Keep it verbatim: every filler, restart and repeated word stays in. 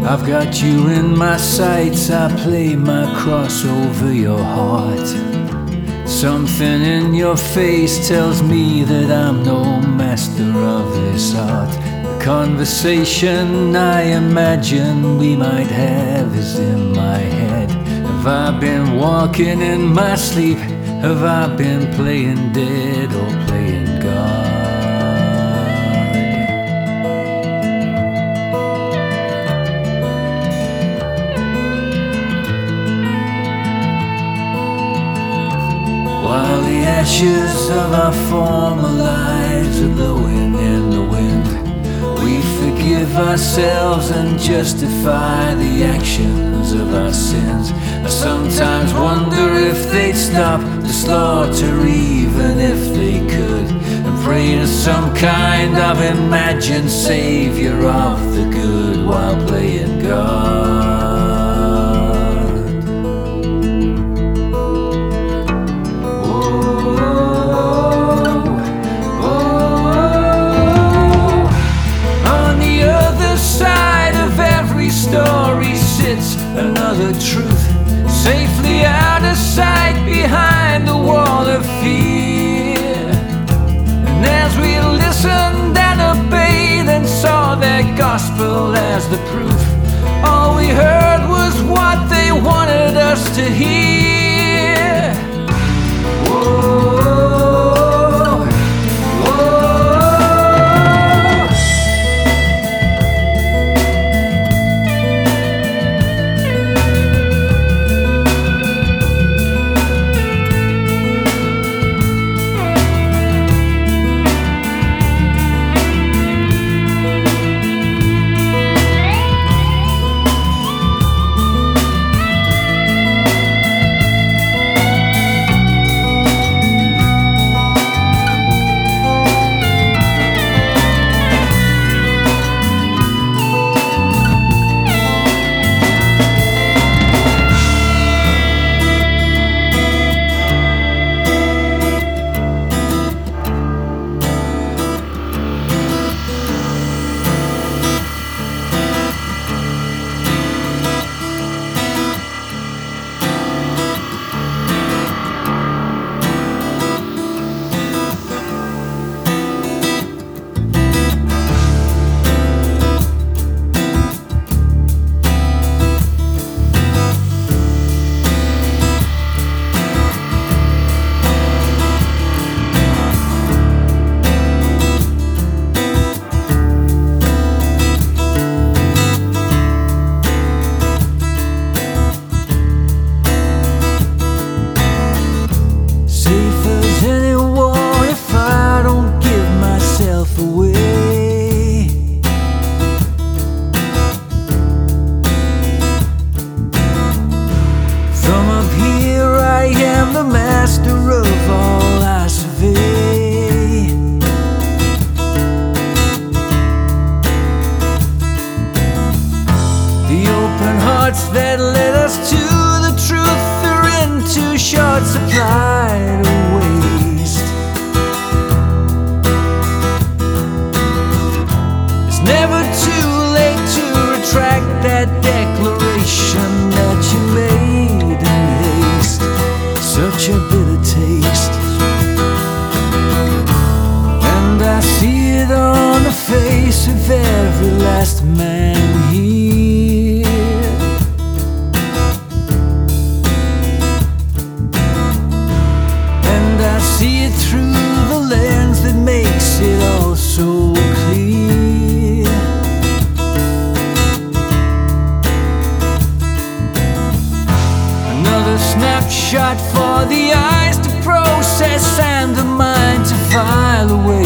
I've got you in my sights, I play my cross over your heart. Something in your face tells me that I'm no master of this art. The conversation I imagine we might have is in my head. Have I been walking in my sleep? Have I been playing dead or playing God? While the ashes of our former lives are blowing in the wind, we forgive ourselves and justify the actions of our sins. I sometimes wonder if they'd stop the slaughter even if they could, and pray to some kind of imagined savior of the good while playing God. Story sits another truth, safely out of sight behind the wall of fear. And as we listened and obeyed and saw their gospel as the proof, all we heard was what they wanted us to hear. Whoa. That led us to the truth are in too short supply to waste. It's never too late to retract that declaration that you made in haste. Such a bitter taste, and I see it on the face of every last man here. See it through the lens that makes it all so clear. Another snapshot for the eyes to process and the mind to file away.